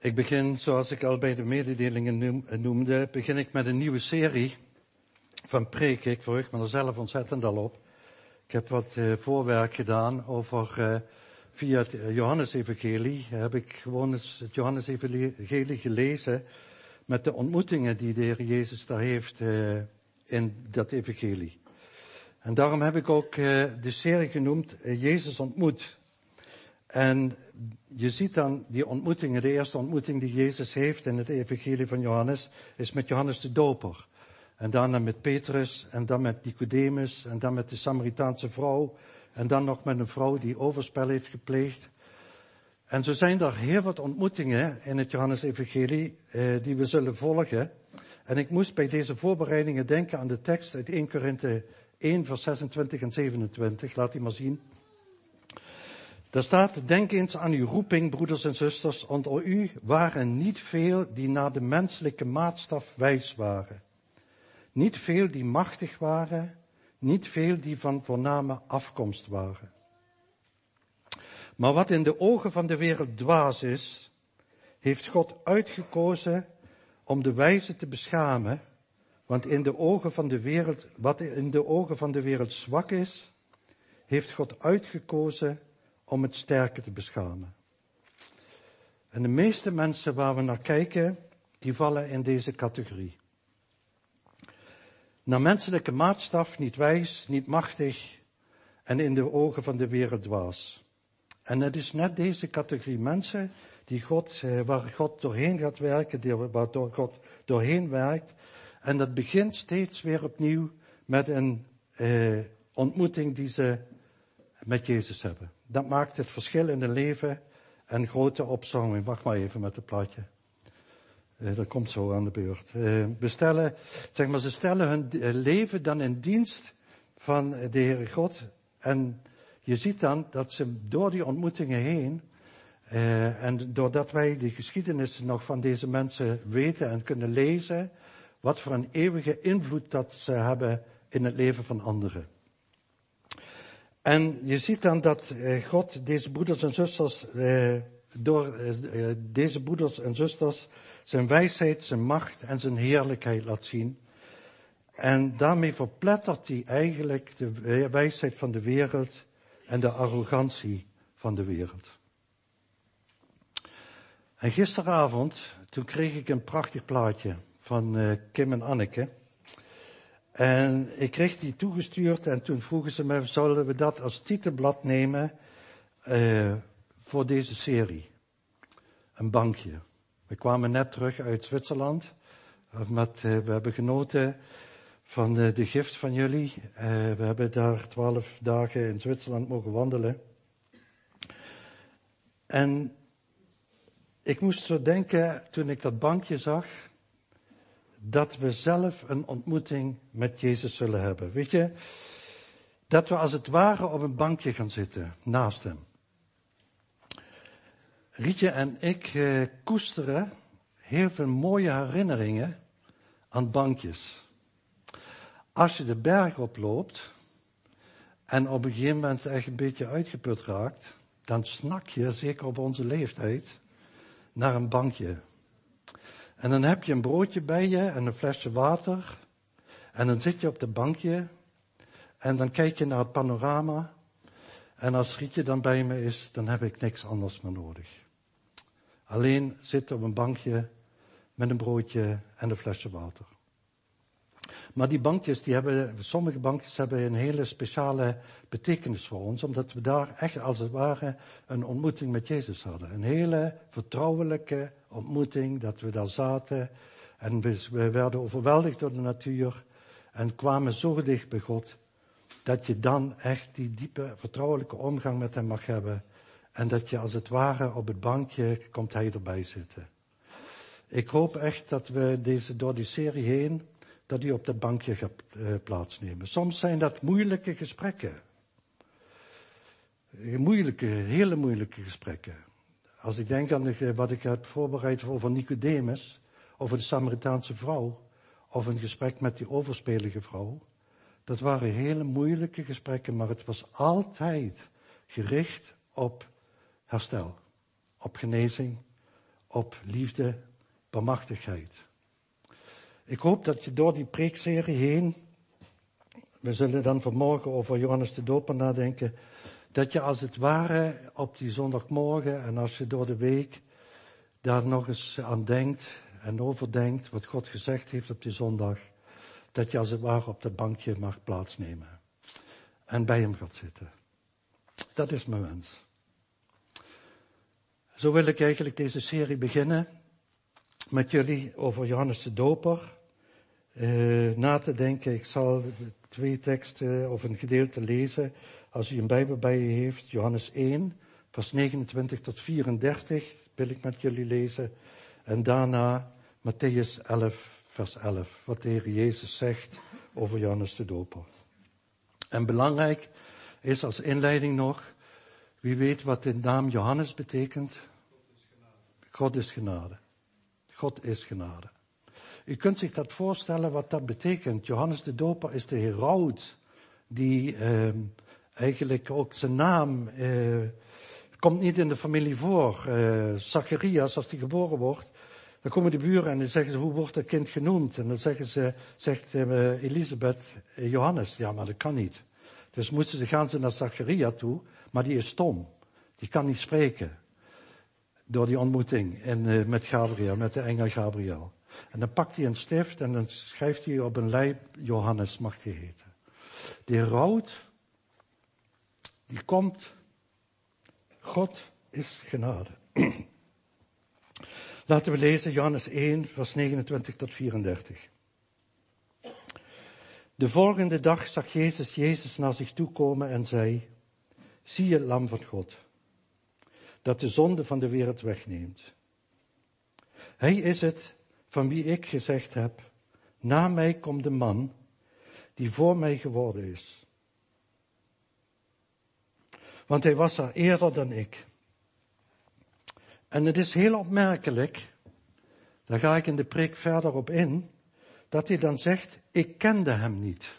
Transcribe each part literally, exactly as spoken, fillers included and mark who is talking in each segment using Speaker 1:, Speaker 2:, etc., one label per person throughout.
Speaker 1: Ik begin, zoals ik al bij de mededelingen noemde, begin ik met een nieuwe serie van preken. Ik verheug me er zelf ontzettend al op. Ik heb wat uh, voorwerk gedaan over, uh, via het Johannes-evangelie, heb ik gewoon eens het Johannes-evangelie gelezen met de ontmoetingen die de Heer Jezus daar heeft uh, in dat evangelie. En daarom heb ik ook uh, de serie genoemd, uh, Jezus ontmoet. En je ziet dan die ontmoetingen, de eerste ontmoeting die Jezus heeft in het evangelie van Johannes, is met Johannes de Doper. En daarna met Petrus, en dan met Nicodemus, en dan met de Samaritaanse vrouw, en dan nog met een vrouw die overspel heeft gepleegd. En zo zijn er heel wat ontmoetingen in het Johannes-evangelie eh, die we zullen volgen. En ik moest bij deze voorbereidingen denken aan de tekst uit eerste Korinthe één, vers zesentwintig en zevenentwintig. Laat die maar zien. Daar staat, denk eens aan uw roeping, broeders en zusters. Onder u waren niet veel die naar de menselijke maatstaf wijs waren. Niet veel die machtig waren. Niet veel die van voorname afkomst waren. Maar wat in de ogen van de wereld dwaas is, heeft God uitgekozen om de wijze te beschamen. Want in de ogen van de wereld, wat in de ogen van de wereld zwak is, heeft God uitgekozen om het sterke te beschamen. En de meeste mensen waar we naar kijken, die vallen in deze categorie. Naar menselijke maatstaf niet wijs, niet machtig en in de ogen van de wereld dwaas. En het is net deze categorie mensen die God, waar God doorheen gaat werken, waardoor God doorheen werkt. En dat begint steeds weer opnieuw met een eh, ontmoeting die ze met Jezus hebben. Dat maakt het verschil in hun leven en grote opzomming. Wacht maar even met het plaatje. Uh, dat komt zo aan de beurt. Uh, we stellen, zeg maar, ze stellen hun leven dan in dienst van de Heere God. En je ziet dan dat ze door die ontmoetingen heen, uh, en doordat wij de geschiedenis nog van deze mensen weten en kunnen lezen, wat voor een eeuwige invloed dat ze hebben in het leven van anderen. En je ziet dan dat God deze broeders en zusters, eh, door eh, deze broeders en zusters zijn wijsheid, zijn macht en zijn heerlijkheid laat zien. En daarmee verplettert hij eigenlijk de wijsheid van de wereld en de arrogantie van de wereld. En gisteravond, toen kreeg ik een prachtig plaatje van uh, Kim en Anneke. En ik kreeg die toegestuurd en toen vroegen ze me, zullen we dat als titelblad nemen uh, voor deze serie? Een bankje. We kwamen net terug uit Zwitserland. Met, uh, we hebben genoten van de, de gift van jullie. Uh, we hebben daar twaalf dagen in Zwitserland mogen wandelen. En ik moest zo denken, toen ik dat bankje zag, dat we zelf een ontmoeting met Jezus zullen hebben. Weet je, dat we als het ware op een bankje gaan zitten, naast hem. Rietje en ik eh, koesteren heel veel mooie herinneringen aan bankjes. Als je de berg oploopt en op een gegeven moment echt een beetje uitgeput raakt, dan snak je, zeker op onze leeftijd, naar een bankje. En dan heb je een broodje bij je en een flesje water. En dan zit je op de bankje. En dan kijk je naar het panorama. En als Rietje dan bij me is, dan heb ik niks anders meer nodig. Alleen zitten op een bankje met een broodje en een flesje water. Maar die bankjes, die hebben, sommige bankjes hebben een hele speciale betekenis voor ons. Omdat we daar echt als het ware een ontmoeting met Jezus hadden. Een hele vertrouwelijke ontmoeting, dat we daar zaten. En we, we werden overweldigd door de natuur. En kwamen zo dicht bij God. Dat je dan echt die diepe vertrouwelijke omgang met hem mag hebben. En dat je als het ware op het bankje komt hij erbij zitten. Ik hoop echt dat we deze, door die serie heen, dat u op dat bankje gaat uh, plaatsnemen. Soms zijn dat moeilijke gesprekken. Moeilijke, hele moeilijke gesprekken. Als ik denk aan de, wat ik heb voorbereid over Nicodemus, over de Samaritaanse vrouw, of een gesprek met die overspelige vrouw. Dat waren hele moeilijke gesprekken, maar het was altijd gericht op herstel, op genezing, op liefde, barmhartigheid. Ik hoop dat je door die preekserie heen, we zullen dan vanmorgen over Johannes de Doper nadenken, dat je als het ware op die zondagmorgen en als je door de week daar nog eens aan denkt en overdenkt wat God gezegd heeft op die zondag, dat je als het ware op dat bankje mag plaatsnemen en bij hem gaat zitten. Dat is mijn wens. Zo wil ik eigenlijk deze serie beginnen met jullie over Johannes de Doper uh, na te denken. Ik zal twee teksten of een gedeelte lezen als u een Bijbel bij je heeft. Johannes één, vers negenentwintig tot vierendertig wil ik met jullie lezen. En daarna Mattheüs elf, vers elf, wat de Heer Jezus zegt over Johannes de Doper. En belangrijk is als inleiding nog, wie weet wat de naam Johannes betekent? God is genade. God is genade. U kunt zich dat voorstellen wat dat betekent. Johannes de Doper is de heraut die eh, eigenlijk ook zijn naam eh, komt niet in de familie voor. Eh, Zacharias, als hij geboren wordt, dan komen de buren en dan zeggen ze, hoe wordt dat kind genoemd? En dan zeggen ze, zegt eh, Elisabeth, eh, Johannes. Ja, maar dat kan niet. Dus moesten ze, gaan ze naar Zacharia toe, maar die is stom. Die kan niet spreken. Door die ontmoeting en, uh, met Gabriel, met de engel Gabriel. En dan pakt hij een stift en dan schrijft hij op een lei, Johannes mag hij heten. De heraut, die komt, God is genade. Laten we lezen Johannes één, vers negenentwintig tot vierendertig. De volgende dag zag Jezus Jezus naar zich toe komen en zei, zie het lam van God, dat de zonde van de wereld wegneemt. Hij is het van wie ik gezegd heb, na mij komt de man die voor mij geworden is. Want hij was er eerder dan ik. En het is heel opmerkelijk, daar ga ik in de preek verder op in, dat hij dan zegt, ik kende hem niet.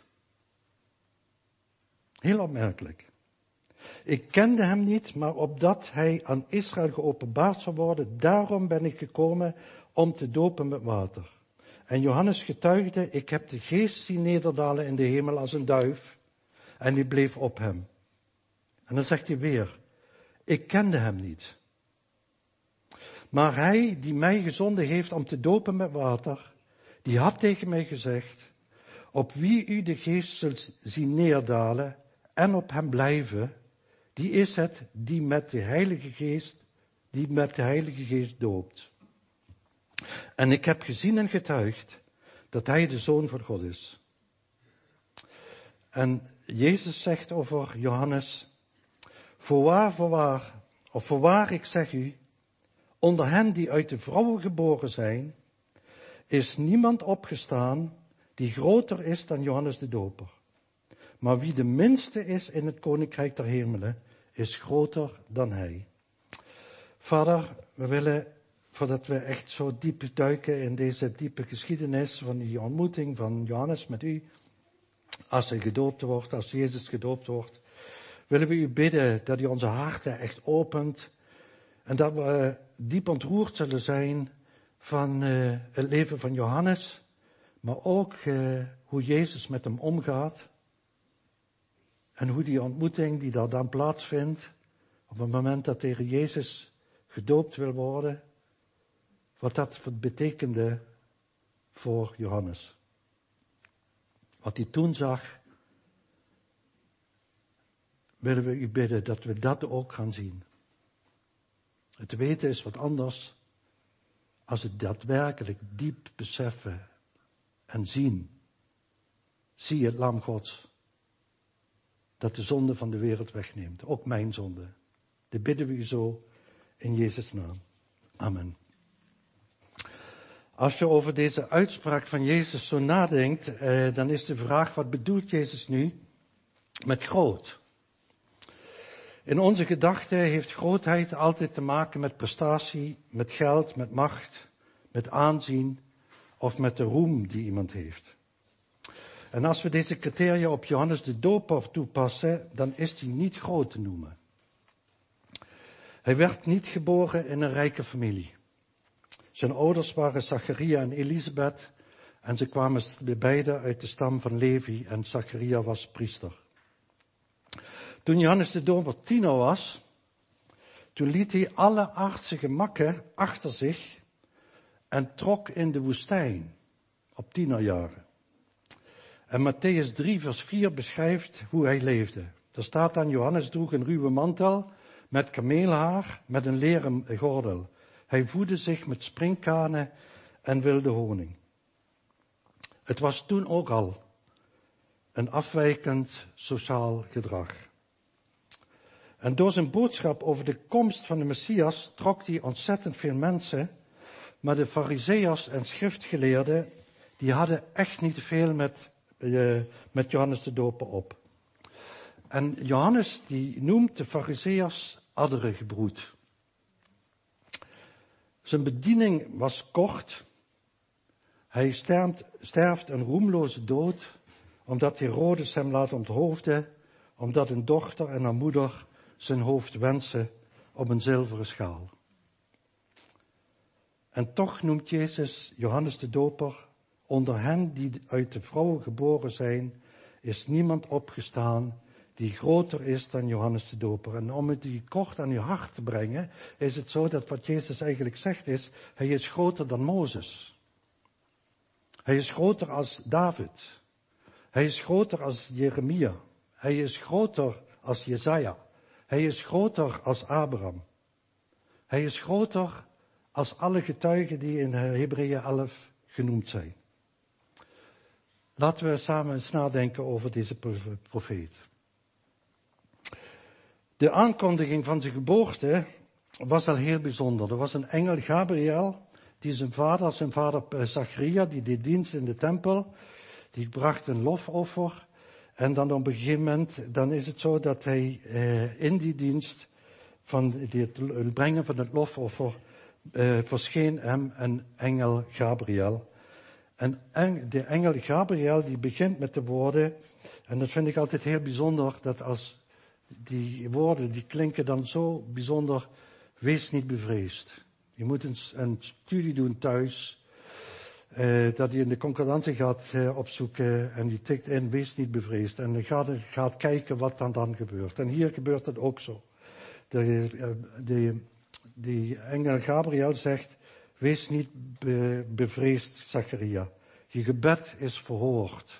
Speaker 1: Heel opmerkelijk. Ik kende hem niet, maar opdat hij aan Israël geopenbaard zou worden, daarom ben ik gekomen om te dopen met water. En Johannes getuigde, ik heb de geest zien nederdalen in de hemel als een duif, en die bleef op hem. En dan zegt hij weer, ik kende hem niet. Maar hij die mij gezonden heeft om te dopen met water, die had tegen mij gezegd, op wie u de geest zult zien neerdalen en op hem blijven, die is het die met de Heilige Geest, die met de Heilige Geest doopt. En ik heb gezien en getuigd dat hij de Zoon van God is. En Jezus zegt over Johannes, voorwaar, voorwaar, of voorwaar ik zeg u, onder hen die uit de vrouwen geboren zijn, is niemand opgestaan die groter is dan Johannes de Doper. Maar wie de minste is in het koninkrijk der hemelen, is groter dan hij. Vader, we willen, voordat we echt zo diep duiken in deze diepe geschiedenis van die ontmoeting van Johannes met u, als hij gedoopt wordt, als Jezus gedoopt wordt, willen we u bidden dat u onze harten echt opent en dat we diep ontroerd zullen zijn van uh, het leven van Johannes, maar ook uh, hoe Jezus met hem omgaat. En hoe die ontmoeting die daar dan plaatsvindt, op het moment dat tegen Jezus gedoopt wil worden, wat dat betekende voor Johannes. Wat hij toen zag, willen we u bidden dat we dat ook gaan zien. Het weten is wat anders als het daadwerkelijk diep beseffen en zien. Zie het lam Gods. Dat de zonde van de wereld wegneemt. Ook mijn zonde. Dat bidden we u zo in Jezus' naam. Amen. Als je over deze uitspraak van Jezus zo nadenkt, eh, dan is de vraag, wat bedoelt Jezus nu met groot? In onze gedachten heeft grootheid altijd te maken met prestatie, met geld, met macht, met aanzien of met de roem die iemand heeft. En als we deze criteria op Johannes de Doper toepassen, dan is hij niet groot te noemen. Hij werd niet geboren in een rijke familie. Zijn ouders waren Zacharia en Elisabeth en ze kwamen beide uit de stam van Levi en Zacharia was priester. Toen Johannes de Doper tiener was, toen liet hij alle aardse gemakken achter zich en trok in de woestijn op tienerjaren. En Matthäus drie vers vier beschrijft hoe hij leefde. Er staat dan, Johannes droeg een ruwe mantel met kameelhaar, met een leren gordel. Hij voedde zich met sprinkhanen en wilde honing. Het was toen ook al een afwijkend sociaal gedrag. En door zijn boodschap over de komst van de Messias trok hij ontzettend veel mensen, maar de Farizeeërs en schriftgeleerden, die hadden echt niet veel met, uh, met Johannes de Doper op. En Johannes die noemt de Farizeeërs adderengebroed. Zijn bediening was kort. Hij sterft, sterft een roemloze dood, omdat Herodes hem laat onthoofden, omdat een dochter en haar moeder zijn hoofd wensen op een zilveren schaal. En toch noemt Jezus Johannes de Doper, onder hen die uit de vrouwen geboren zijn, is niemand opgestaan die groter is dan Johannes de Doper. En om het die kort aan je hart te brengen, is het zo dat wat Jezus eigenlijk zegt is, hij is groter dan Mozes. Hij is groter als David. Hij is groter als Jeremia. Hij is groter als Jesaja. Hij is groter als Abraham. Hij is groter als alle getuigen die in Hebreeën elf genoemd zijn. Laten we samen eens nadenken over deze profeet. De aankondiging van zijn geboorte was al heel bijzonder. Er was een engel Gabriel, die zijn vader, zijn vader Zacharia, die deed dienst in de tempel, die bracht een lofoffer. En dan op een gegeven moment, dan is het zo dat hij eh, in die dienst van het brengen van het lofoffer, eh, verscheen hem een engel Gabriel. En de engel Gabriel die begint met de woorden, en dat vind ik altijd heel bijzonder, dat als die woorden, die klinken dan zo bijzonder, wees niet bevreesd. Je moet een, een studie doen thuis, uh, dat je in de concordantie gaat uh, opzoeken en je tikt in, wees niet bevreesd. En je gaat, gaat kijken wat dan dan gebeurt. En hier gebeurt het ook zo. De, de, de engel Gabriel zegt, wees niet be, bevreesd, Zacharia. Je gebed is verhoord.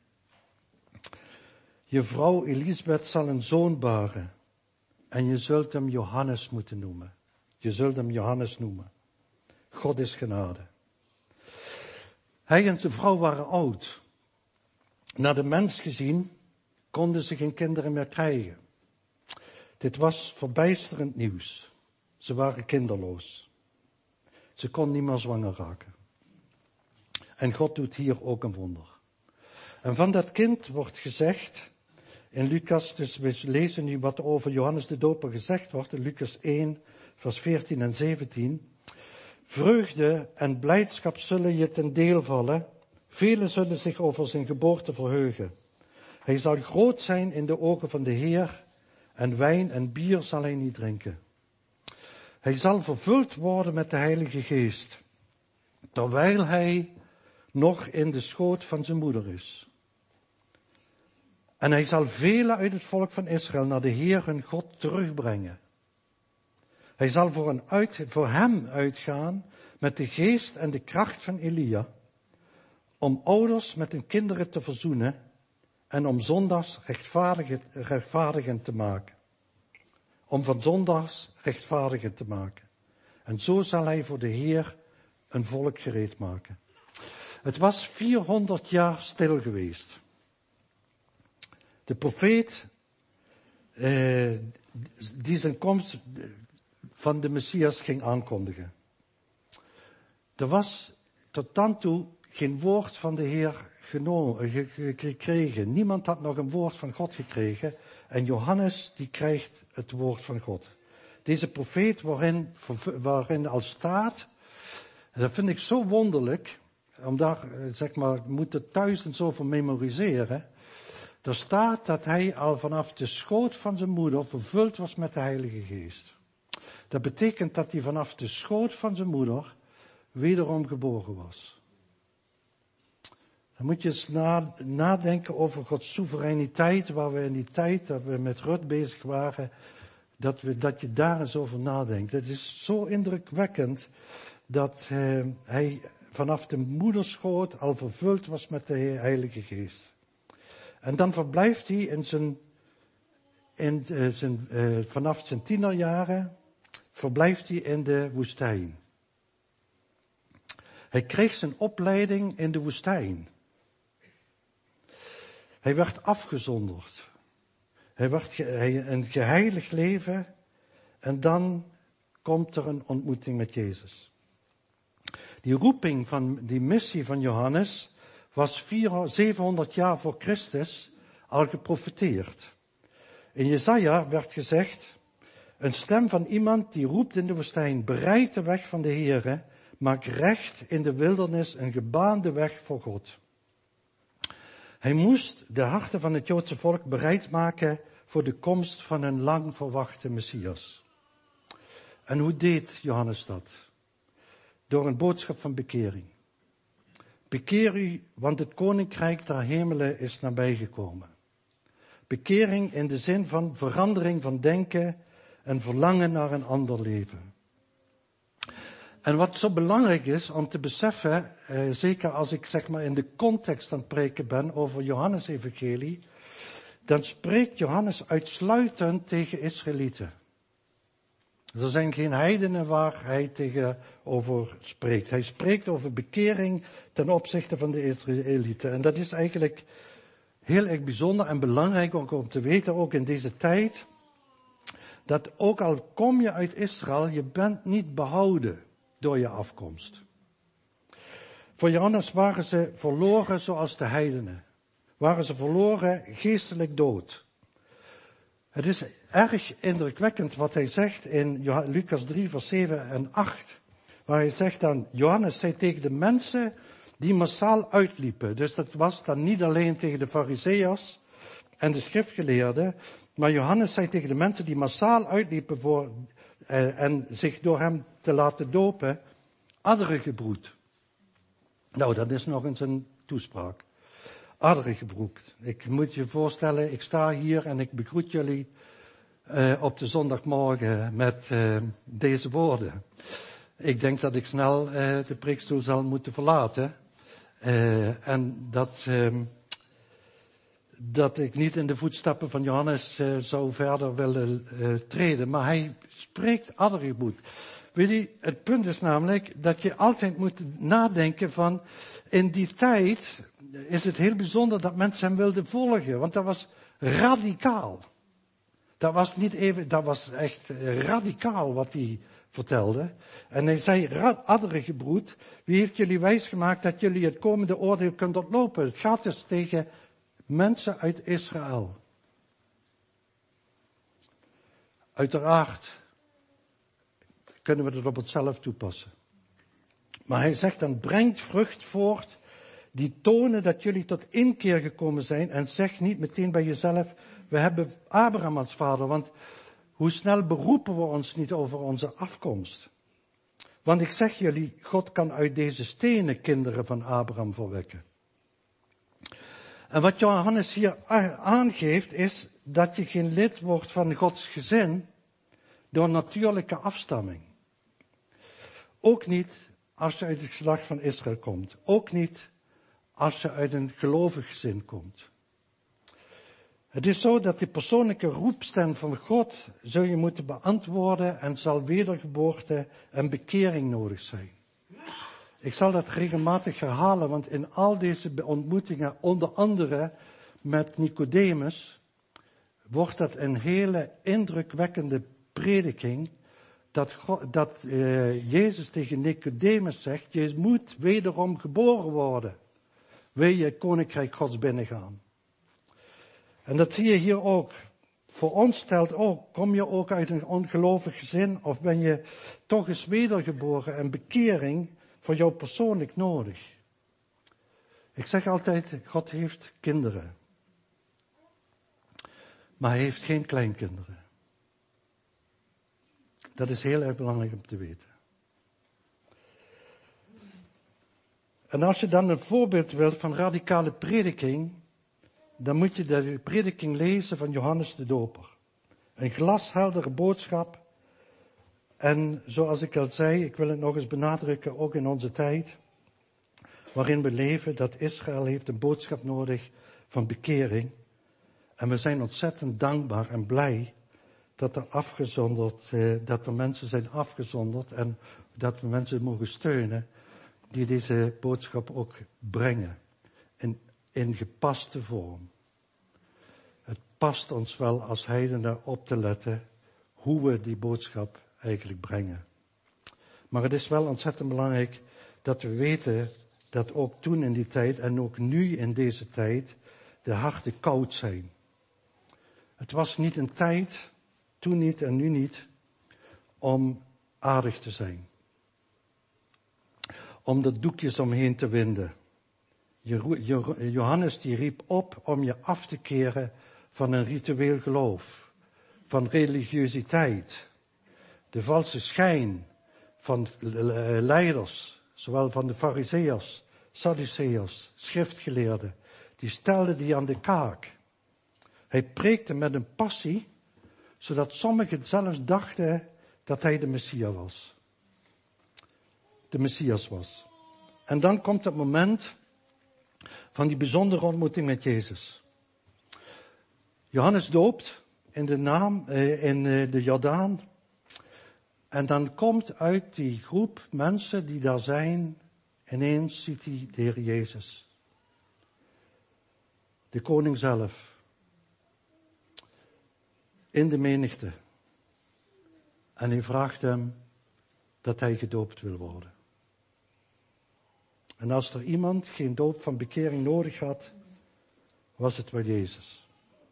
Speaker 1: Je vrouw Elisabeth zal een zoon baren. En je zult hem Johannes moeten noemen. Je zult hem Johannes noemen. God is genade. Hij en zijn vrouw waren oud. Naar de mens gezien konden ze geen kinderen meer krijgen. Dit was verbijsterend nieuws. Ze waren kinderloos. Ze kon niet meer zwanger raken. En God doet hier ook een wonder. En van dat kind wordt gezegd in Lucas, dus we lezen nu wat over Johannes de Doper gezegd wordt, in Lucas één, vers veertien en zeventien. Vreugde en blijdschap zullen je ten deel vallen. Velen zullen zich over zijn geboorte verheugen. Hij zal groot zijn in de ogen van de Heer en wijn en bier zal hij niet drinken. Hij zal vervuld worden met de Heilige Geest, terwijl hij nog in de schoot van zijn moeder is. En hij zal velen uit het volk van Israël naar de Heer hun God terugbrengen. Hij zal voor, een uit, voor hem uitgaan met de geest en de kracht van Elia, om ouders met hun kinderen te verzoenen en om zondags rechtvaardigend te maken. Om van zondags rechtvaardigend te maken. En zo zal hij voor de Heer een volk gereed maken. Het was vierhonderd jaar stil geweest. De profeet, eh, die zijn komst van de Messias ging aankondigen. Er was tot dan toe geen woord van de Heer genomen, gekregen. Niemand had nog een woord van God gekregen. En Johannes, die krijgt het woord van God. Deze profeet waarin, waarin al staat, dat vind ik zo wonderlijk, om daar, zeg maar, moet het thuis en zo voor memoriseren. Er staat dat hij al vanaf de schoot van zijn moeder vervuld was met de Heilige Geest. Dat betekent dat hij vanaf de schoot van zijn moeder wederom geboren was. Dan moet je eens nadenken over Gods soevereiniteit, waar we in die tijd dat we met Rut bezig waren, dat, we, dat je daar eens over nadenkt. Het is zo indrukwekkend dat uh, hij vanaf de moederschoot al vervuld was met de Heilige Geest. En dan verblijft hij in zijn, in uh, zijn, uh, vanaf zijn tienerjaren, verblijft hij in de woestijn. Hij kreeg zijn opleiding in de woestijn. Hij werd afgezonderd. Hij werd ge, hij, een geheiligd leven. En dan komt er een ontmoeting met Jezus. Die roeping van, die missie van Johannes was zevenhonderd jaar voor Christus al geprofeteerd. In Jesaja werd gezegd, een stem van iemand die roept in de woestijn, bereid de weg van de Heere, maak recht in de wildernis een gebaande weg voor God. Hij moest de harten van het Joodse volk bereid maken voor de komst van een lang verwachte Messias. En hoe deed Johannes dat? Door een boodschap van bekering. Bekeer u, want het koninkrijk der hemelen is nabijgekomen. Bekering in de zin van verandering van denken en verlangen naar een ander leven. En wat zo belangrijk is om te beseffen, eh, zeker als ik zeg maar in de context aan het preken ben over Johannes evangelie, dan spreekt Johannes uitsluitend tegen Israëlieten. Er zijn geen heidenen waar hij tegenover spreekt. Hij spreekt over bekering ten opzichte van de Israëlieten. En dat is eigenlijk heel erg bijzonder en belangrijk ook om te weten, ook in deze tijd, dat ook al kom je uit Israël, je bent niet behouden door je afkomst. Voor Johannes waren ze verloren zoals de heidenen. Waren ze verloren geestelijk dood. Het is erg indrukwekkend wat hij zegt in Lucas drie vers zeven en acht. Waar hij zegt dan, Johannes zei tegen de mensen die massaal uitliepen. Dus dat was dan niet alleen tegen de Farizeeërs en de schriftgeleerden. Maar Johannes zei tegen de mensen die massaal uitliepen voor, eh, en zich door hem te laten dopen, adderengebroed. Nou, dat is nog eens een toespraak. Adderengebroed. Ik moet je voorstellen, ik sta hier en ik begroet jullie uh, op de zondagmorgen met uh, deze woorden. Ik denk dat ik snel uh, de preekstoel zal moeten verlaten. Uh, en dat, uh, dat ik niet in de voetstappen van Johannes uh, zou verder willen uh, treden. Maar hij spreekt adderengebroed. Weet je, het punt is namelijk dat je altijd moet nadenken van, in die tijd is het heel bijzonder dat mensen hem wilden volgen, want dat was radicaal. Dat was niet even, dat was echt radicaal wat hij vertelde. En hij zei, adderengebroed, wie heeft jullie wijsgemaakt dat jullie het komende oordeel kunt ontlopen? Het gaat dus tegen mensen uit Israël. Uiteraard kunnen we het op onszelf toepassen. Maar hij zegt dan, brengt vrucht voort die tonen dat jullie tot inkeer gekomen zijn en zeg niet meteen bij jezelf, we hebben Abraham als vader, want hoe snel beroepen we ons niet over onze afkomst? Want ik zeg jullie, God kan uit deze stenen kinderen van Abraham verwekken. En wat Johannes hier aangeeft is dat je geen lid wordt van Gods gezin door natuurlijke afstamming. Ook niet als je uit het geslacht van Israël komt. Ook niet als je uit een gelovig gezin komt. Het is zo dat die persoonlijke roepstem van God zul je moeten beantwoorden en zal wedergeboorte en bekering nodig zijn. Ik zal dat regelmatig herhalen, want in al deze ontmoetingen, onder andere met Nicodemus, wordt dat een hele indrukwekkende prediking, dat, God, dat uh, Jezus tegen Nicodemus zegt, je moet wederom geboren worden, wil je het koninkrijk Gods binnengaan. En dat zie je hier ook. Voor ons stelt ook, kom je ook uit een ongelovig gezin of ben je toch eens wedergeboren en bekering voor jou persoonlijk nodig. Ik zeg altijd, God heeft kinderen. Maar hij heeft geen kleinkinderen. Dat is heel erg belangrijk om te weten. En als je dan een voorbeeld wilt van radicale prediking, dan moet je de prediking lezen van Johannes de Doper. Een glasheldere boodschap. En zoals ik al zei, ik wil het nog eens benadrukken, ook in onze tijd, waarin we leven, dat Israël heeft een boodschap nodig van bekering. En we zijn ontzettend dankbaar en blij dat er afgezonderd, eh, dat er mensen zijn afgezonderd en dat we mensen mogen steunen die deze boodschap ook brengen. In, in gepaste vorm. Het past ons wel als heidenen op te letten hoe we die boodschap eigenlijk brengen. Maar het is wel ontzettend belangrijk dat we weten dat ook toen in die tijd en ook nu in deze tijd de harten koud zijn. Het was niet een tijd, toen niet en nu niet, om aardig te zijn. Om er doekjes omheen te winden. Johannes die riep op om je af te keren van een ritueel geloof, van religiositeit, de valse schijn van leiders, zowel van de Farizeeërs, Sadduceërs, schriftgeleerden, die stelden die aan de kaak. Hij preekte met een passie, zodat sommigen zelfs dachten dat hij de Messias was. De Messias was. En dan komt het moment van die bijzondere ontmoeting met Jezus. Johannes doopt in de naam, eh, in eh, de Jordaan. En dan komt uit die groep mensen die daar zijn, ineens ziet hij de Heer Jezus. De koning zelf. In de menigte. En hij vraagt hem dat hij gedoopt wil worden. En als er iemand geen doop van bekering nodig had, was het wel Jezus.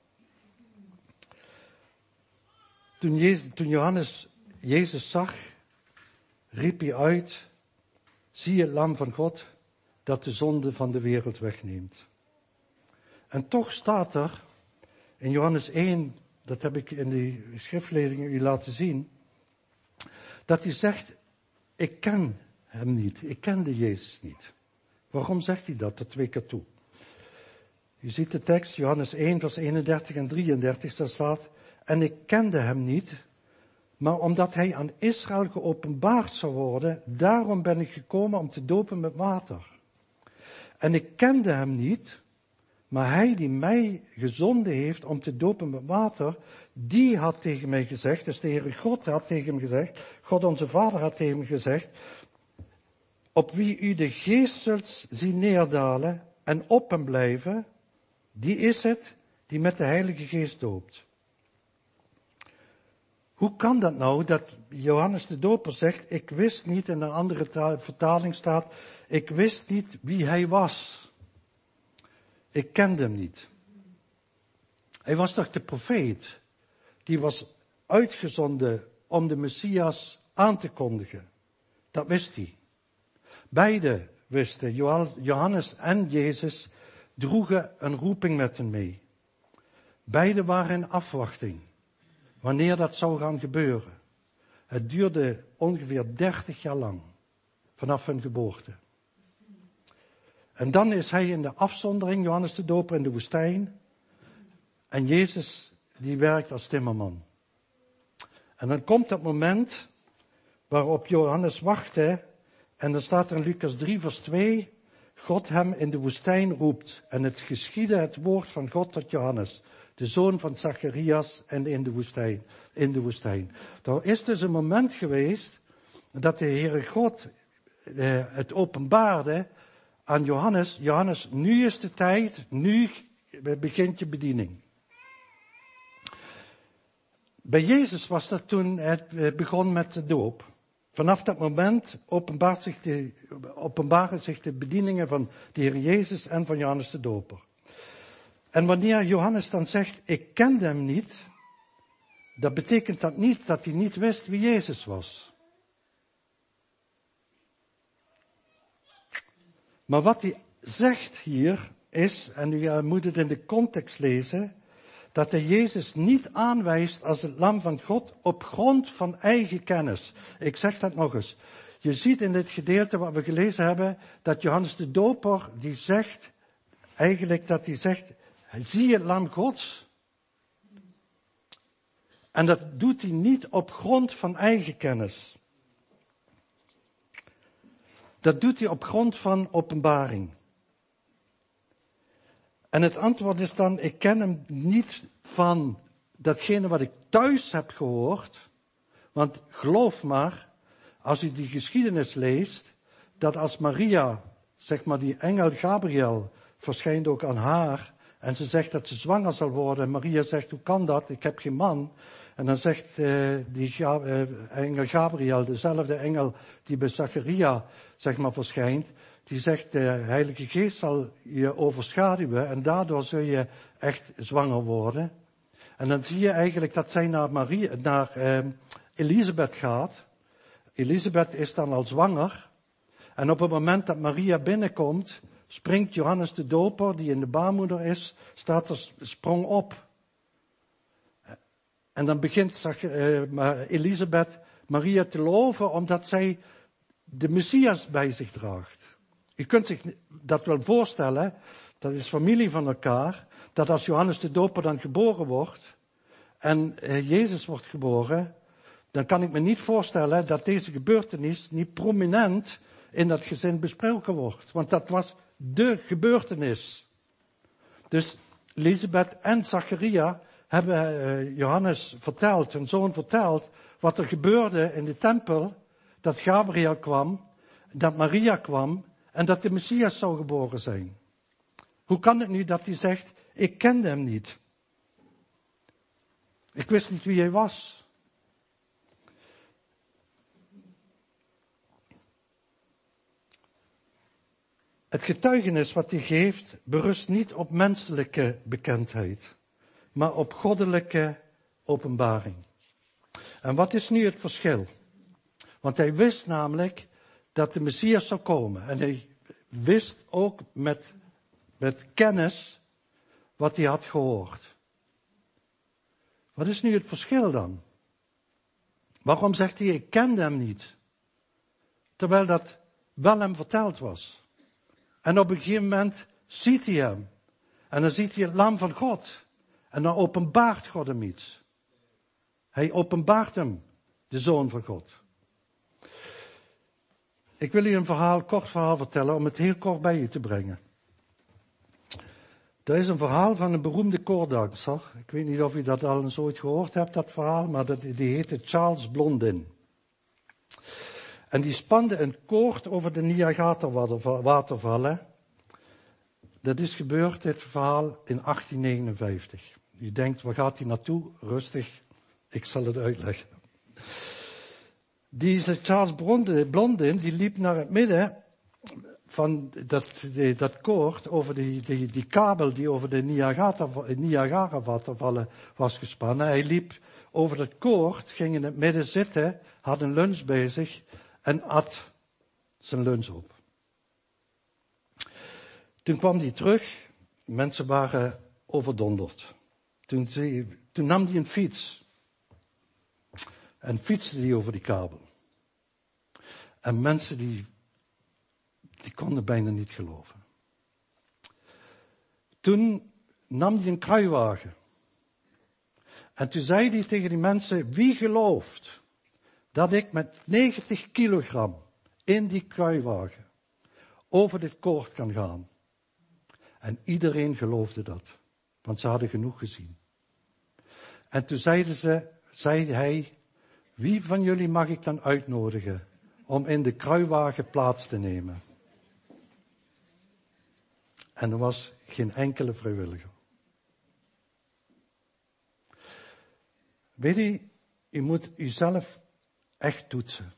Speaker 1: Toen, Jezus, toen Johannes Jezus zag, riep hij uit, zie het lam van God dat de zonde van de wereld wegneemt. En toch staat er in Johannes één, dat heb ik in die schriftlezing u laten zien, dat hij zegt, ik ken hem niet, ik kende Jezus niet. Waarom zegt hij dat, tot twee keer toe? Je ziet de tekst, Johannes één, vers eenendertig en drieëndertig, daar staat, en ik kende hem niet, maar omdat hij aan Israël geopenbaard zou worden, daarom ben ik gekomen om te dopen met water. En ik kende hem niet, maar hij die mij gezonden heeft om te dopen met water, die had tegen mij gezegd, dus de Heere God had tegen hem gezegd, God onze Vader had tegen hem gezegd, op wie u de geest zult zien neerdalen en op hem blijven, die is het die met de Heilige Geest doopt. Hoe kan dat nou dat Johannes de Doper zegt, ik wist niet, in een andere taal, vertaling staat, ik wist niet wie hij was. Ik kende hem niet. Hij was toch de profeet, die was uitgezonden om de Messias aan te kondigen. Dat wist hij. Beide wisten, Johannes en Jezus droegen een roeping met hen mee. Beide waren in afwachting. Wanneer dat zou gaan gebeuren. Het duurde ongeveer dertig jaar lang. Vanaf hun geboorte. En dan is hij in de afzondering, Johannes de Doper in de woestijn. En Jezus, die werkt als timmerman. En dan komt dat moment waarop Johannes wachtte. En dan staat er in Lucas drie vers twee. God hem in de woestijn roept. En het geschiedde het woord van God tot Johannes. De zoon van Zacharias en in de woestijn. In de woestijn. Er is dus een moment geweest dat de Heere God eh, het openbaarde aan Johannes. Johannes, nu is de tijd, nu begint je bediening. Bij Jezus was dat toen het begon met de doop. Vanaf dat moment openbaart zich de, openbaren zich de bedieningen van de Heer Jezus en van Johannes de Doper. En wanneer Johannes dan zegt, ik kende hem niet, dat betekent dat niet dat hij niet wist wie Jezus was. Maar wat hij zegt hier is, en u moet het in de context lezen, dat hij Jezus niet aanwijst als het lam van God op grond van eigen kennis. Ik zeg dat nog eens. Je ziet in dit gedeelte wat we gelezen hebben, dat Johannes de Doper, die zegt, eigenlijk dat hij zegt, zie je het lam Gods? En dat doet hij niet op grond van eigen kennis. Dat doet hij op grond van openbaring. En het antwoord is dan, ik ken hem niet van datgene wat ik thuis heb gehoord. Want geloof maar, als u die geschiedenis leest, dat als Maria, zeg maar die engel Gabriel, verschijnt ook aan haar, en ze zegt dat ze zwanger zal worden, en Maria zegt, hoe kan dat, ik heb geen man. En dan zegt uh, die uh, engel Gabriel, dezelfde engel die bij Zacharia, zeg maar, verschijnt, die zegt, de Heilige Geest zal je overschaduwen en daardoor zul je echt zwanger worden. En dan zie je eigenlijk dat zij naar, Maria, naar uh, Elisabeth gaat. Elisabeth is dan al zwanger. En op het moment dat Maria binnenkomt, springt Johannes de Doper, die in de baarmoeder is, staat er sprong op. En dan begint zag, uh, Elisabeth Maria te loven, omdat zij de Messias bij zich draagt. Je kunt zich dat wel voorstellen, dat is familie van elkaar, dat als Johannes de Doper dan geboren wordt, en uh, Jezus wordt geboren, dan kan ik me niet voorstellen dat deze gebeurtenis niet prominent in dat gezin besproken wordt. Want dat was de gebeurtenis. Dus Elisabeth en Zacharia hebben uh, Johannes verteld, hun zoon verteld, wat er gebeurde in de tempel, dat Gabriel kwam, dat Maria kwam en dat de Messias zou geboren zijn. Hoe kan het nu dat hij zegt, ik kende hem niet. Ik wist niet wie hij was. Het getuigenis wat hij geeft berust niet op menselijke bekendheid, maar op goddelijke openbaring. En wat is nu het verschil? Want hij wist namelijk dat de Messias zou komen. En hij wist ook met, met kennis wat hij had gehoord. Wat is nu het verschil dan? Waarom zegt hij, ik kende hem niet? Terwijl dat wel hem verteld was. En op een gegeven moment ziet hij hem. En dan ziet hij het lam van God. En dan openbaart God hem iets. Hij openbaart hem, de Zoon van God. Ik wil u een verhaal, kort verhaal vertellen, om het heel kort bij u te brengen. Er is een verhaal van een beroemde koordanser. Ik weet niet of u dat al eens ooit gehoord hebt, dat verhaal, maar dat, die heette Charles Blondin. En die spande een koord over de Niagara-watervallen. Dat is gebeurd, dit verhaal, in achttien negenenvijftig. U denkt, waar gaat hij naartoe? Rustig, ik zal het uitleggen. Deze Charles Blondin, die liep naar het midden van dat, die, dat koord, over die, die, die kabel die over de Niagara-watervallen was gespannen. Hij liep over dat koord, ging in het midden zitten, had een lunch bezig en at zijn lunch op. Toen kwam hij terug, mensen waren overdonderd. Toen, toen nam hij een fiets en fietste hij over die kabel. En mensen die, die konden bijna niet geloven. Toen nam hij een kruiwagen. En toen zei hij tegen die mensen, wie gelooft dat ik met negentig kilogram in die kruiwagen over dit koord kan gaan? En iedereen geloofde dat, want ze hadden genoeg gezien. En toen zeiden ze, zei hij, wie van jullie mag ik dan uitnodigen om in de kruiwagen plaats te nemen? En er was geen enkele vrijwilliger. Weet u, u moet uzelf echt toetsen.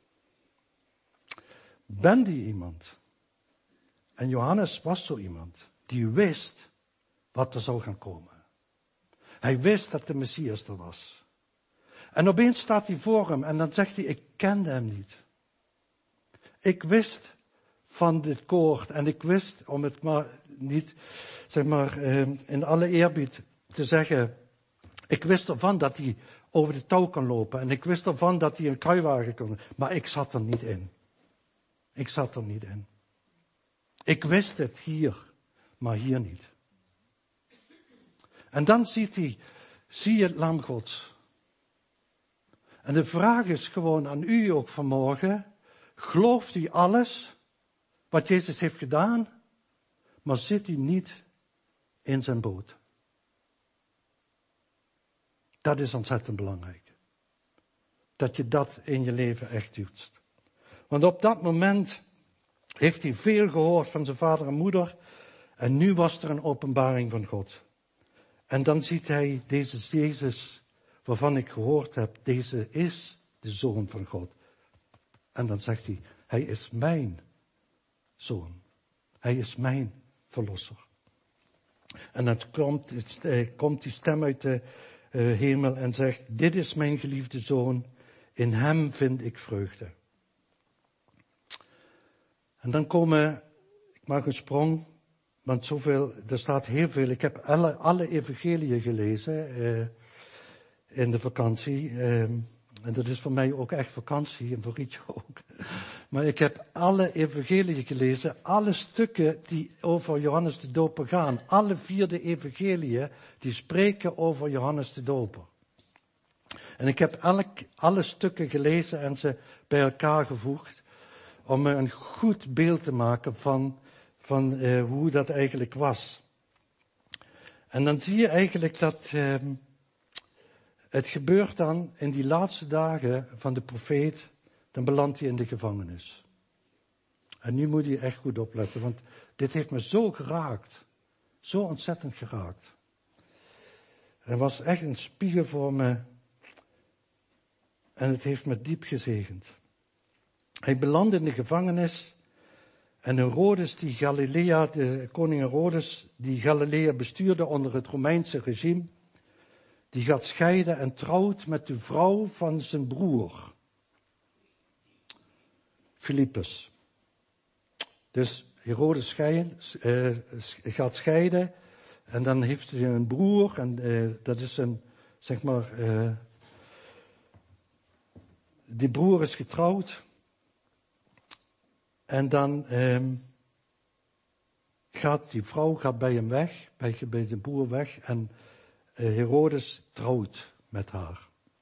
Speaker 1: Ben die iemand? En Johannes was zo iemand die wist wat er zou gaan komen. Hij wist dat de Messias er was. En opeens staat hij voor hem en dan zegt hij, ik kende hem niet. Ik wist van dit koord en ik wist, om het maar niet, zeg maar, in alle eerbied te zeggen, Ik wist ervan dat hij over de touw kon lopen. En ik wist ervan dat hij een kruiwagen kon. Maar ik zat er niet in. Ik zat er niet in. Ik wist het hier, maar hier niet. En dan ziet hij, zie je het lam Gods. En de vraag is gewoon aan u ook vanmorgen. Gelooft u alles wat Jezus heeft gedaan, maar zit u niet in zijn boot? Dat is ontzettend belangrijk. Dat je dat in je leven echt doet. Want op dat moment heeft hij veel gehoord van zijn vader en moeder. En nu was er een openbaring van God. En dan ziet hij deze Jezus waarvan ik gehoord heb. Deze is de Zoon van God. En dan zegt hij, hij is mijn Zoon. Hij is mijn verlosser. En dan komt, komt die stem uit de uh, hemel en zegt, dit is mijn geliefde Zoon. In hem vind ik vreugde. En dan komen, ik maak een sprong, want zoveel, er staat heel veel. Ik heb alle, alle evangeliën gelezen uh, in de vakantie. Uh, en dat is voor mij ook echt vakantie en voor Rietje ook. Maar ik heb alle evangeliën gelezen, alle stukken die over Johannes de Doper gaan. Alle vier de evangeliën die spreken over Johannes de Doper. En ik heb elk, alle stukken gelezen en ze bij elkaar gevoegd. Om me een goed beeld te maken van, van uh, hoe dat eigenlijk was. En dan zie je eigenlijk dat uh, het gebeurt dan in die laatste dagen van de profeet. Dan belandt hij in de gevangenis. En nu moet je echt goed opletten, want dit heeft me zo geraakt. Zo ontzettend geraakt. Het was echt een spiegel voor me. En het heeft me diep gezegend. Hij belandde in de gevangenis. En Herodes, die Galilea, de koning Herodes, die Galilea bestuurde onder het Romeinse regime. Die gaat scheiden en trouwt met de vrouw van zijn broer. Filippus. Dus Herodes scheid, uh, gaat scheiden. En dan heeft hij een broer. En uh, dat is een, zeg maar, uh, die broer is getrouwd. En dan um, gaat die vrouw gaat bij hem weg, bij, bij de broer weg. En uh, Herodes trouwt met haar.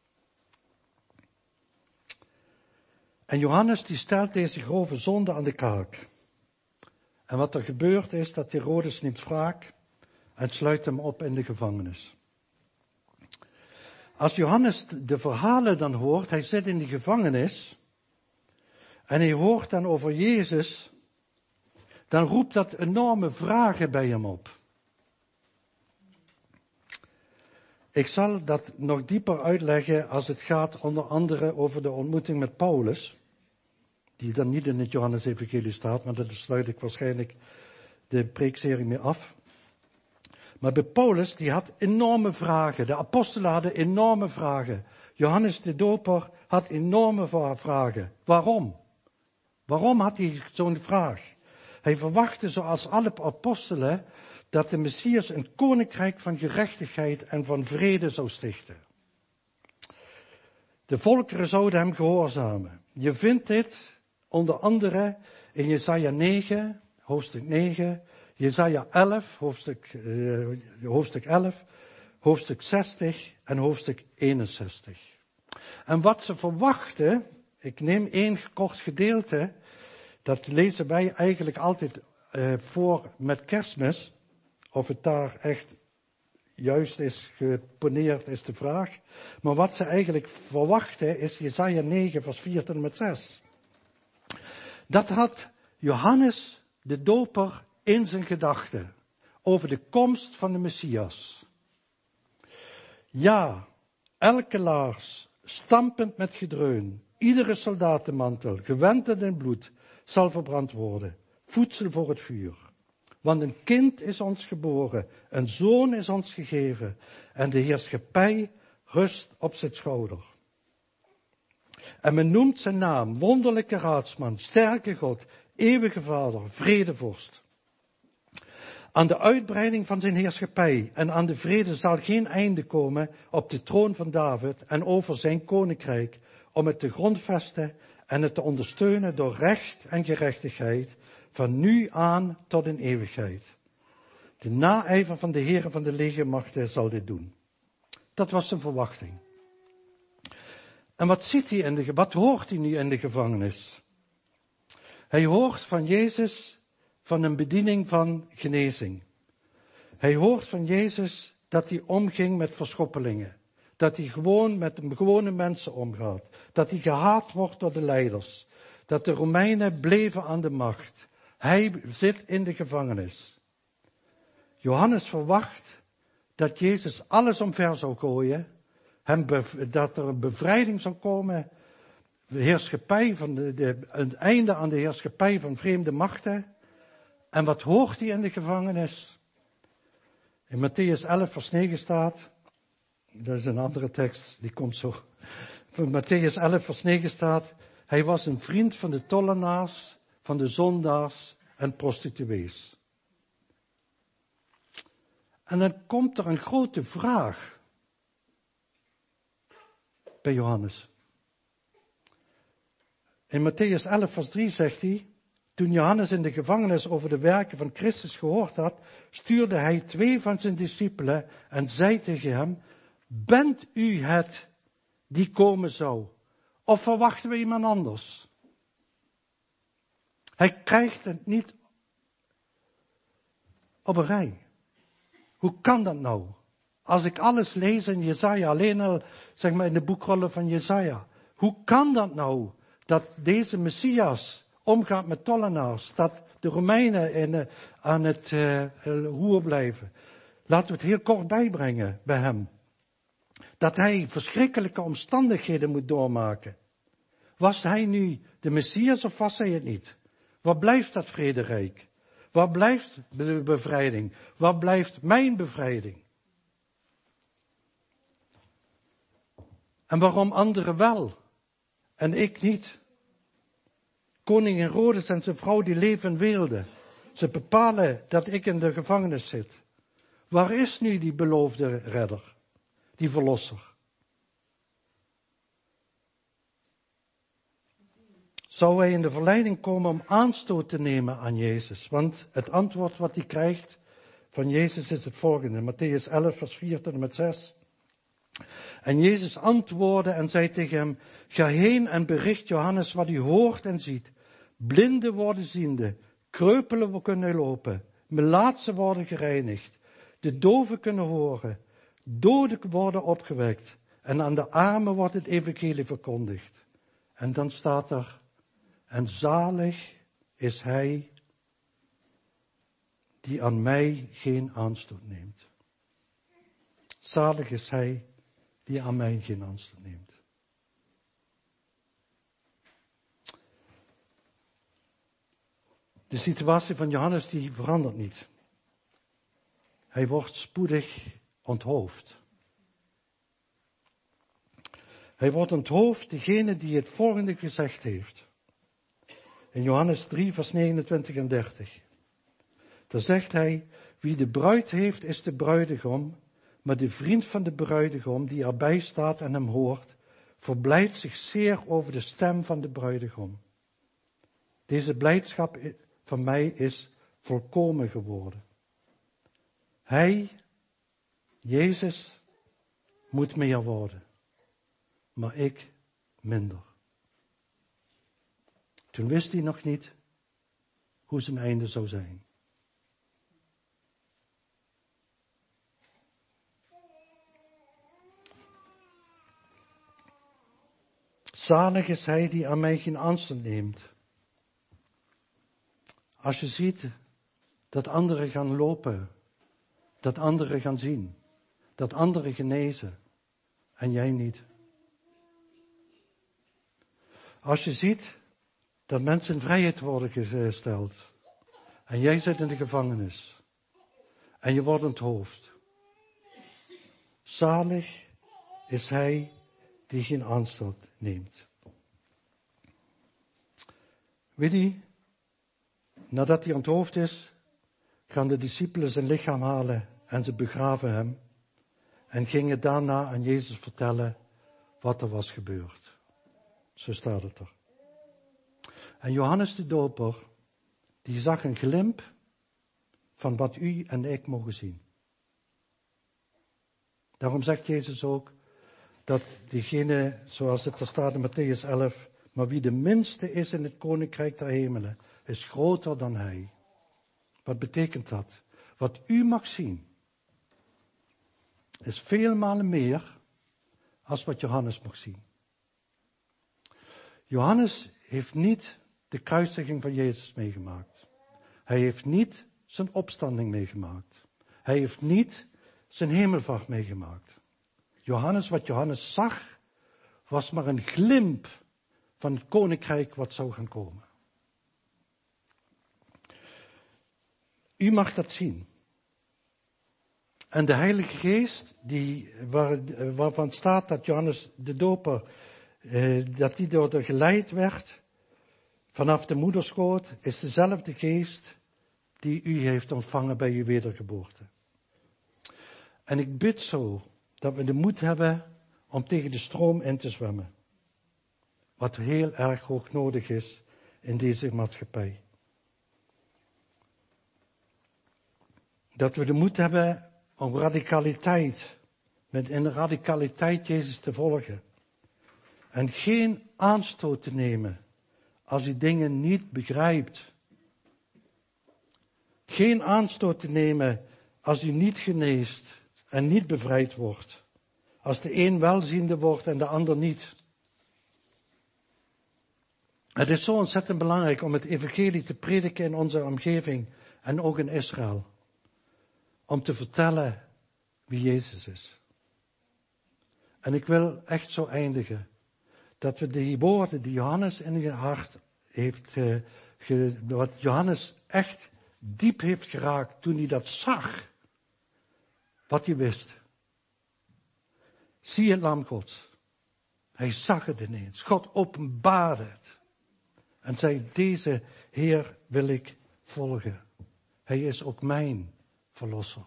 Speaker 1: En Johannes die stelt deze grove zonde aan de kaak. En wat er gebeurt is dat Herodes neemt wraak en sluit hem op in de gevangenis. Als Johannes de verhalen dan hoort, hij zit in de gevangenis en hij hoort dan over Jezus, dan roept dat enorme vragen bij hem op. Ik zal dat nog dieper uitleggen als het gaat onder andere over de ontmoeting met Paulus. Die dan niet in het Johannes-evangelie staat, maar daar sluit ik waarschijnlijk de preekserie mee af. Maar bij Paulus, die had enorme vragen. De apostelen hadden enorme vragen. Johannes de Doper had enorme vragen. Waarom? Waarom had hij zo'n vraag? Hij verwachtte, zoals alle apostelen, dat de Messias een koninkrijk van gerechtigheid en van vrede zou stichten. De volkeren zouden hem gehoorzamen. Je vindt dit onder andere in Jesaja negen, hoofdstuk negen, Jesaja elf, hoofdstuk, uh, hoofdstuk elf, hoofdstuk zestig en hoofdstuk eenenzestig. En wat ze verwachten, ik neem één kort gedeelte, dat lezen wij eigenlijk altijd uh, voor met Kerstmis. Of het daar echt juist is geponeerd, is de vraag. Maar wat ze eigenlijk verwachten is Jesaja negen, vers vier tot en met zes. Dat had Johannes de Doper in zijn gedachten over de komst van de Messias. Ja, elke laars, stampend met gedreun, iedere soldatenmantel, gewenteld in bloed, zal verbrand worden, voedsel voor het vuur. Want een kind is ons geboren, een zoon is ons gegeven, en de heerschappij rust op zijn schouder. En men noemt zijn naam, wonderlijke raadsman, sterke God, eeuwige Vader, vredevorst. Aan de uitbreiding van zijn heerschappij en aan de vrede zal geen einde komen op de troon van David en over zijn koninkrijk, om het te grondvesten en het te ondersteunen door recht en gerechtigheid, van nu aan tot in eeuwigheid. De naijver van de Heere van de legermachten zal dit doen. Dat was zijn verwachting. En wat ziet hij in de, wat hoort hij nu in de gevangenis? Hij hoort van Jezus van een bediening van genezing. Hij hoort van Jezus dat hij omging met verschoppelingen. Dat hij gewoon met de gewone mensen omgaat. Dat hij gehaat wordt door de leiders. Dat de Romeinen bleven aan de macht. Hij zit in de gevangenis. Johannes verwacht dat Jezus alles omver zou gooien. Hem bev- dat er een bevrijding zou komen. De heerschappij van de, de, een einde aan de heerschappij van vreemde machten. En wat hoort hij in de gevangenis? In Matthäus elf vers negen staat, dat is een andere tekst, die komt zo. In Matthäus elf vers negen staat, hij was een vriend van de tollenaars, van de zondaars en prostituees. En dan komt er een grote vraag bij Johannes. In Matthäus elf vers drie zegt hij, toen Johannes in de gevangenis over de werken van Christus gehoord had, stuurde hij twee van zijn discipelen en zei tegen hem, bent u het die komen zou? Of verwachten we iemand anders? Hij krijgt het niet op een rij. Hoe kan dat nou? Als ik alles lees in Jesaja, alleen al zeg maar in de boekrollen van Jesaja. Hoe kan dat nou? Dat deze Messias omgaat met tollenaars. Dat de Romeinen in, uh, aan het uh, hoer blijven. Laten we het heel kort bijbrengen bij hem. Dat hij verschrikkelijke omstandigheden moet doormaken. Was hij nu de Messias of was hij het niet? Waar blijft dat vrederijk? Waar blijft de bevrijding? Waar blijft mijn bevrijding? En waarom anderen wel en ik niet? Koning Herodes en zijn vrouw die leven in weelde. Ze bepalen dat ik in de gevangenis zit. Waar is nu die beloofde redder? Die verlosser? Zou hij in de verleiding komen om aanstoot te nemen aan Jezus? Want het antwoord wat hij krijgt van Jezus is het volgende. Matthäus elf vers vier tot en met zes. En Jezus antwoordde en zei tegen hem, ga heen en bericht Johannes wat u hoort en ziet. Blinden worden ziende, kreupelen kunnen lopen, melaatsen worden gereinigd, de doven kunnen horen, doden worden opgewekt en aan de armen wordt het evangelie verkondigd. En dan staat er, en zalig is hij die aan mij geen aanstoot neemt. Zalig is hij die aan mij geen aanstoot neemt. De situatie van Johannes die verandert niet. Hij wordt spoedig onthoofd. Hij wordt onthoofd, degene die het volgende gezegd heeft. In Johannes drie vers negenentwintig en dertig. Daar zegt hij, wie de bruid heeft is de bruidegom, maar de vriend van de bruidegom die erbij staat en hem hoort, verblijdt zich zeer over de stem van de bruidegom. Deze blijdschap van mij is volkomen geworden. Hij, Jezus, moet meer worden, maar ik minder. Toen wist hij nog niet hoe zijn einde zou zijn. Zalig is hij die aan mij geen aanstoot neemt. Als je ziet dat anderen gaan lopen, dat anderen gaan zien, dat anderen genezen en jij niet. Als je ziet dat mensen in vrijheid worden gesteld en jij zit in de gevangenis en je wordt onthoofd. Zalig is hij die geen aanstoot neemt. Weet je, nadat hij onthoofd is, gaan de discipelen zijn lichaam halen en ze begraven hem. En gingen daarna aan Jezus vertellen wat er was gebeurd. Zo staat het er. En Johannes de Doper, die zag een glimp van wat u en ik mogen zien. Daarom zegt Jezus ook dat diegene, zoals het er staat in Matthäus elf, maar wie de minste is in het koninkrijk der hemelen, is groter dan hij. Wat betekent dat? Wat u mag zien, is vele malen meer als wat Johannes mag zien. Johannes heeft niet de kruisiging van Jezus meegemaakt. Hij heeft niet zijn opstanding meegemaakt. Hij heeft niet zijn hemelvaart meegemaakt. Johannes, wat Johannes zag, was maar een glimp van het koninkrijk wat zou gaan komen. U mag dat zien. En de Heilige Geest, die, waar, waarvan staat dat Johannes de Doper, eh, dat die door de geleid werd, vanaf de moederschoot, is dezelfde Geest die u heeft ontvangen bij uw wedergeboorte. En ik bid zo dat we de moed hebben om tegen de stroom in te zwemmen. Wat heel erg hoog nodig is in deze maatschappij. Dat we de moed hebben om radicaliteit, met in radicaliteit Jezus te volgen. En geen aanstoot te nemen als u dingen niet begrijpt. Geen aanstoot te nemen als u niet geneest en niet bevrijd wordt. Als de een welziende wordt en de ander niet. Het is zo ontzettend belangrijk om het evangelie te prediken in onze omgeving en ook in Israël. Om te vertellen wie Jezus is. En ik wil echt zo eindigen. Dat we die woorden die Johannes in je hart heeft, uh, ge, wat Johannes echt diep heeft geraakt toen hij dat zag. Wat hij wist. Zie het lam Gods. Hij zag het ineens. God openbaarde het. En zei, deze Heer wil ik volgen. Hij is ook mijn verlosser.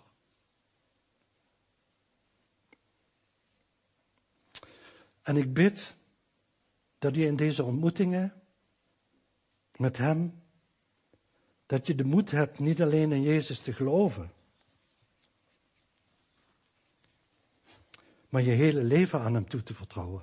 Speaker 1: En ik bid dat je in deze ontmoetingen met hem, dat je de moed hebt niet alleen in Jezus te geloven, maar je hele leven aan hem toe te vertrouwen.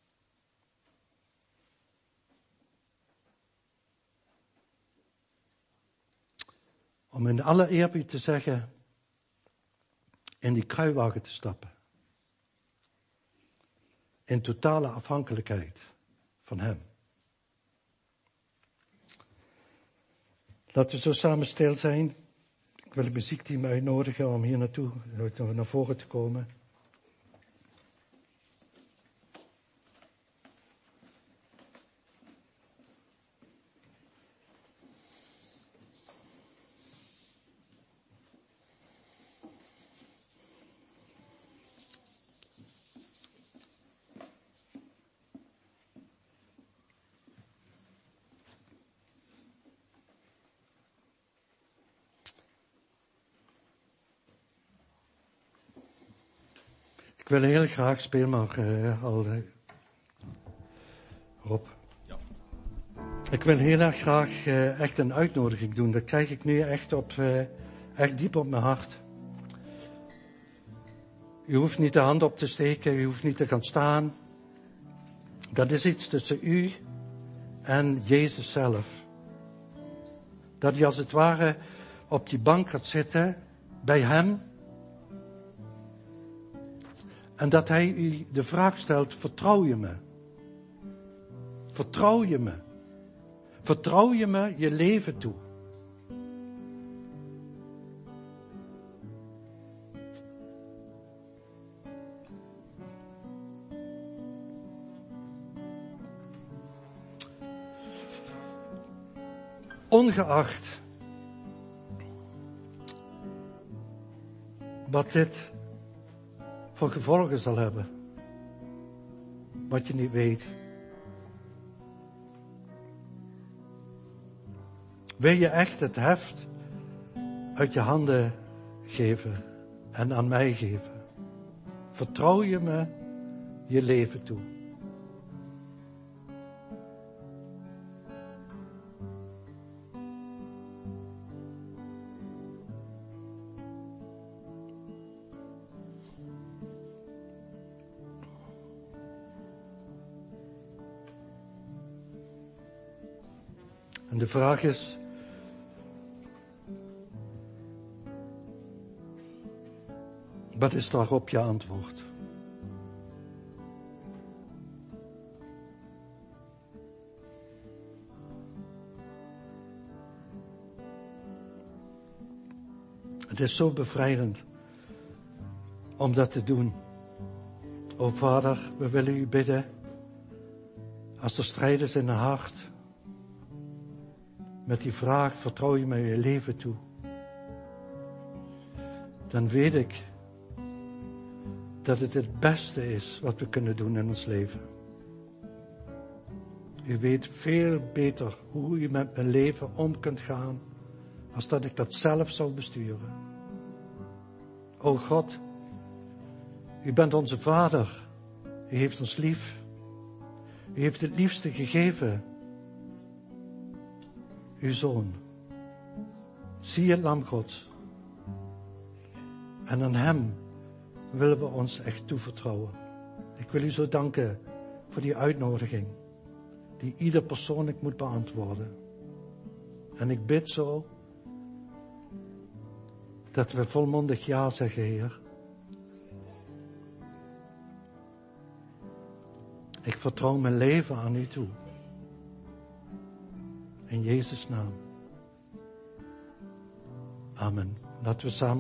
Speaker 1: Om in alle eerbied te zeggen, in die kruiwagen te stappen. In totale afhankelijkheid van hem. Laten we zo samen stil zijn. Ik wil het muziekteam uitnodigen om hier naartoe, naar voren te komen. Ik wil heel graag, speel maar uh, al, uh, Rob. Ja. Ik wil heel erg graag uh, echt een uitnodiging doen. Dat krijg ik nu echt, op, uh, echt diep op mijn hart. U hoeft niet de hand op te steken, u hoeft niet te gaan staan. Dat is iets tussen u en Jezus zelf. Dat je als het ware op die bank gaat zitten bij hem. En dat hij u de vraag stelt, vertrouw je me? Vertrouw je me? Vertrouw je me je leven toe? Ongeacht wat dit voor gevolgen zal hebben. Wat je niet weet. Wil je echt het heft uit je handen geven en aan mij geven. Vertrouw je me je leven toe. En de vraag is, wat is daarop je antwoord? Het is zo bevrijdend om dat te doen. O Vader, we willen u bidden, als er strijd is in het hart, met die vraag, vertrouw je mij je leven toe? Dan weet ik dat het het beste is wat we kunnen doen in ons leven. U weet veel beter hoe u met mijn leven om kunt gaan, als dat ik dat zelf zou besturen. O God, u bent onze Vader. U heeft ons lief. U heeft het liefste gegeven. Uw Zoon. Zie het lam Gods. En aan hem willen we ons echt toevertrouwen. Ik wil u zo danken voor die uitnodiging, die ieder persoonlijk moet beantwoorden. En ik bid zo, dat we volmondig ja zeggen, Heer. Ik vertrouw mijn leven aan u toe. In Jezus' naam. Amen. Laten we samen